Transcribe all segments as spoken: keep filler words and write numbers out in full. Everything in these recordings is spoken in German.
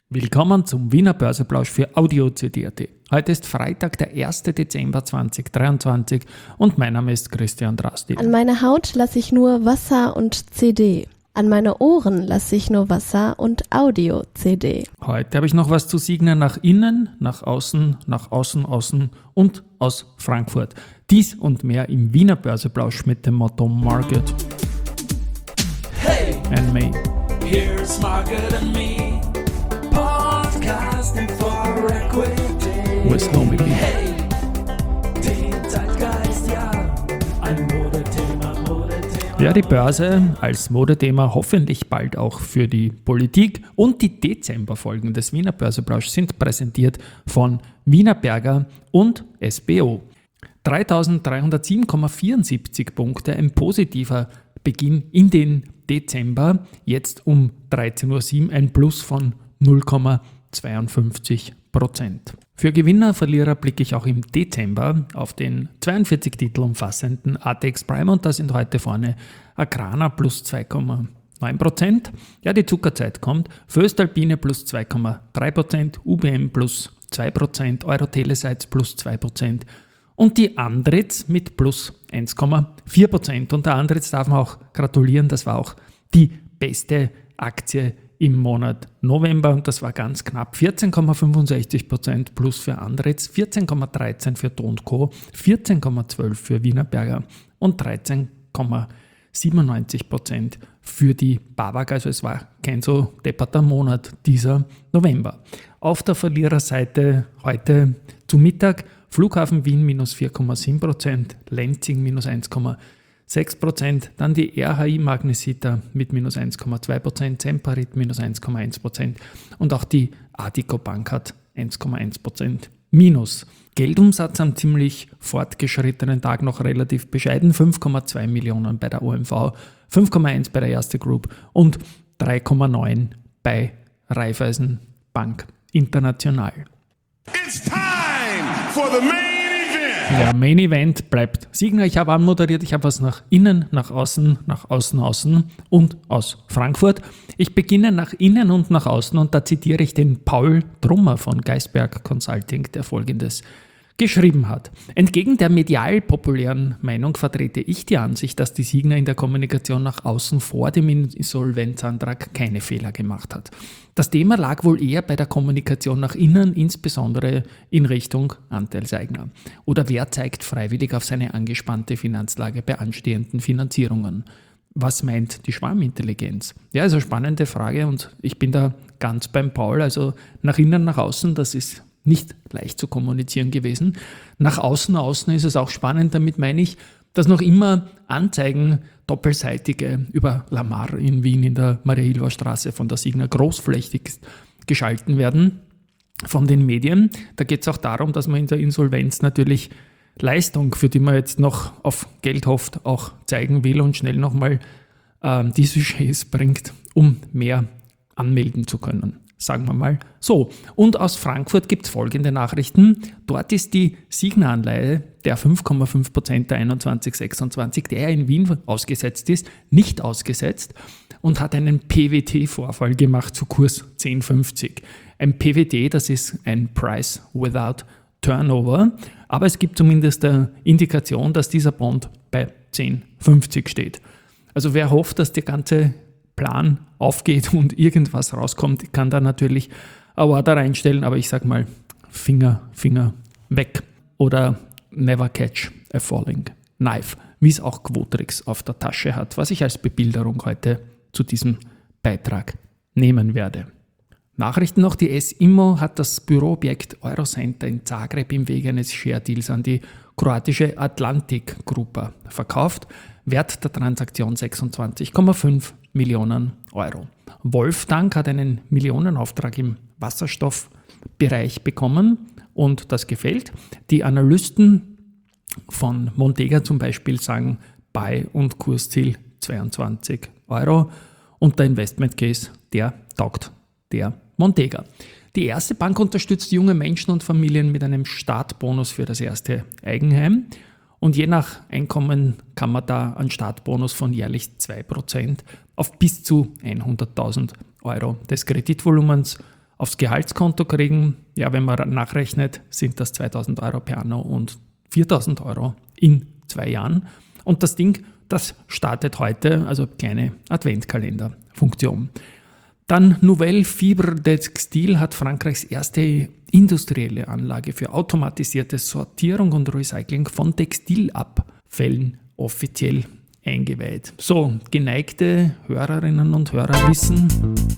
Willkommen zum Wiener Börseplausch für Audio-C D punkt A T. Heute ist Freitag, der erster Dezember zweitausenddreiundzwanzig und mein Name ist Christian Drastil. An meine Haut lasse ich nur Wasser und C D. An meine Ohren lasse ich nur Wasser und Audio-C D. Heute habe ich noch was zu signieren nach innen, nach außen, nach außen, außen und aus Frankfurt. Dies und mehr im Wiener Börseplausch mit dem Motto Market Hey, and Me. here's Market and Me. Podcasting for Equity. With Nobody. Hey, den Zeitgeist, ja. Ein Modethema, Modethema. Ja, die Börse als Modethema, hoffentlich bald auch für die Politik, und die Dezemberfolgen des Wiener Börseplausch sind präsentiert von Wienerberger und S B O. dreitausenddreihundertsieben Komma vierundsiebzig Punkte, ein positiver Beginn in den Dezember, jetzt um dreizehn Uhr sieben ein Plus von null Komma zweiundfünfzig Prozent. Für Gewinner, Verlierer blicke ich auch im Dezember auf den zweiundvierzig Titel umfassenden A T X Prime, und da sind heute vorne Agrana plus zwei Komma neun Prozent, ja, die Zuckerzeit kommt, Voestalpine plus zwei Komma drei Prozent, U B M plus zwei Prozent, Euro-Telesites plus zwei Prozent und die Andritz mit plus eins Komma vier Prozent. Und der Andritz darf man auch gratulieren, das war auch die beste Aktie im Monat November, und das war ganz knapp vierzehn Komma fünfundsechzig Prozent plus für Andritz, vierzehn Komma dreizehn für D und Co., vierzehn Komma zwölf für Wienerberger und dreizehn Komma siebenundneunzig Prozent für die BAWAG. Also es war kein so depperter Monat dieser November. Auf der Verliererseite heute zu Mittag Flughafen Wien minus vier Komma sieben Prozent, Lenzing minus eins Komma sechs Prozent, dann die R H I Magnesita mit minus eins Komma zwei Prozent, Semperit minus eins Komma eins Prozent und auch die Addiko Bank hat eins Komma eins Prozent minus. Geldumsatz am ziemlich fortgeschrittenen Tag noch relativ bescheiden, fünf Komma zwei Millionen bei der O M V, fünf Komma eins bei der Erste Group und drei Komma neun bei Raiffeisen Bank International. It's time for the main event. Der Main Event bleibt Signer. Ich habe anmoderiert, ich habe was nach innen, nach außen, nach außen, außen und aus Frankfurt. Ich beginne nach innen und nach außen, und da zitiere ich den Paul Trummer von Geisberg Consulting, der Folgendes geschrieben hat. Entgegen der medial populären Meinung vertrete ich die Ansicht, dass die Signa in der Kommunikation nach außen vor dem Insolvenzantrag keine Fehler gemacht hat. Das Thema lag wohl eher bei der Kommunikation nach innen, insbesondere in Richtung Anteilseigner. Oder wer zeigt freiwillig auf seine angespannte Finanzlage bei anstehenden Finanzierungen? Was meint die Schwarmintelligenz? Ja, also spannende Frage, und ich bin da ganz beim Paul. Also nach innen, nach außen, das ist nicht leicht zu kommunizieren gewesen. Nach außen, außen ist es auch spannend, damit meine ich, dass noch immer Anzeigen, doppelseitige, über Lamar in Wien in der Maria-Hilfer-Straße von der Signa großflächig geschalten werden von den Medien. Da geht es auch darum, dass man in der Insolvenz natürlich Leistung, für die man jetzt noch auf Geld hofft, auch zeigen will und schnell nochmal äh, die Sujets bringt, um mehr anmelden zu können. Sagen wir mal so. Und aus Frankfurt gibt es folgende Nachrichten. Dort ist die Signa-Anleihe der fünf Komma fünf Prozent der einundzwanzig sechsundzwanzig, der in Wien ausgesetzt ist, nicht ausgesetzt und hat einen P W T-Vorfall gemacht zu Kurs zehn fünfzig. Ein P W T, das ist ein Price Without Turnover, aber es gibt zumindest eine Indikation, dass dieser Bond bei zehn fünfzig steht. Also wer hofft, dass die ganze Plan aufgeht und irgendwas rauskommt, kann da natürlich ein Order reinstellen, aber ich sag mal, Finger, Finger weg oder never catch a falling knife, wie es auch Quotrix auf der Tasche hat, was ich als Bebilderung heute zu diesem Beitrag nehmen werde. Nachrichten noch, die S-Immo hat das Büroobjekt Eurocenter in Zagreb im Wege eines Share-Deals an die kroatische Atlantic Grupa verkauft. Wert der Transaktion sechsundzwanzig Komma fünf Millionen Euro. Wolftank hat einen Millionenauftrag im Wasserstoffbereich bekommen, und das gefällt. Die Analysten von Montega zum Beispiel sagen Buy- und Kursziel zweiundzwanzig Euro, und der Investment Case, der taugt der Montega. Die Erste Bank unterstützt junge Menschen und Familien mit einem Startbonus für das erste Eigenheim. Und je nach Einkommen kann man da einen Startbonus von jährlich zwei Prozent auf bis zu hunderttausend Euro des Kreditvolumens aufs Gehaltskonto kriegen. Ja, wenn man nachrechnet, sind das zweitausend Euro per Anno und viertausend Euro in zwei Jahren. Und das Ding, das startet heute, also kleine Adventkalender-Funktion. Dann Nouvelle Fibre Textile hat Frankreichs erste industrielle Anlage für automatisierte Sortierung und Recycling von Textilabfällen offiziell eingeweiht. So, geneigte Hörerinnen und Hörer wissen,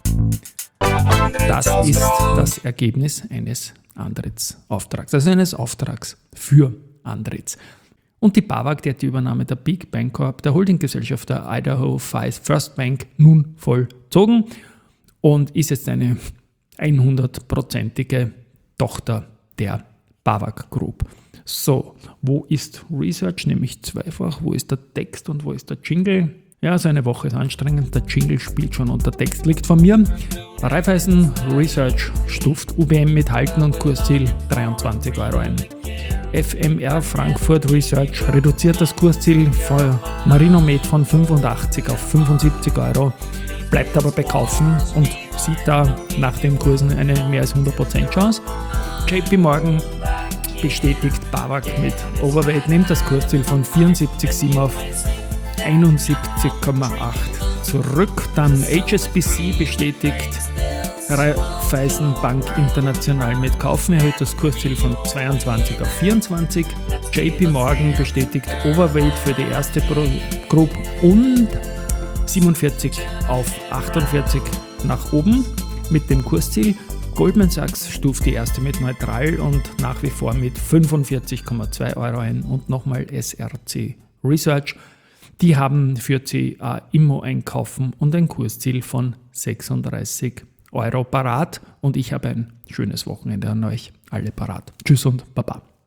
das ist das Ergebnis eines Antrittsauftrags, also eines Auftrags für Andritz. Und die BAWAG, die hat die Übernahme der Big Bank Corp, der Holdinggesellschaft der Idaho First Bank, nun vollzogen und ist jetzt eine hundertprozentige Tochter der BAWAG Group. So, wo ist Research? Nämlich zweifach. Wo ist der Text und wo ist der Jingle? Ja, so eine Woche ist anstrengend. Der Jingle spielt schon und der Text liegt von mir. Raiffeisen Research stuft U B M mit Halten und Kursziel dreiundzwanzig Euro ein. F M R Frankfurt Research reduziert das Kursziel von Marinomed von fünfundachtzig auf fünfundsiebzig Euro, bleibt aber bei Kaufen und sieht da nach den Kursen eine mehr als hundert Prozent Chance. J P Morgan bestätigt BAWAG mit Overweight, nimmt das Kursziel von vierundsiebzig Komma sieben auf einundsiebzig Komma acht zurück. Dann H S B C bestätigt Raiffeisen Bank International mit Kaufen, erhöht das Kursziel von zweiundzwanzig auf vierundzwanzig. J P Morgan bestätigt Overweight für die erste Group und siebenundvierzig auf achtundvierzig nach oben mit dem Kursziel. Goldman Sachs stuft die erste mit neutral und nach wie vor mit fünfundvierzig Komma zwei Euro ein und nochmal S R C Research. Die haben für C A Immo einkaufen und ein Kursziel von sechsunddreißig Euro parat und ich habe ein schönes Wochenende an euch alle parat. Tschüss und Baba.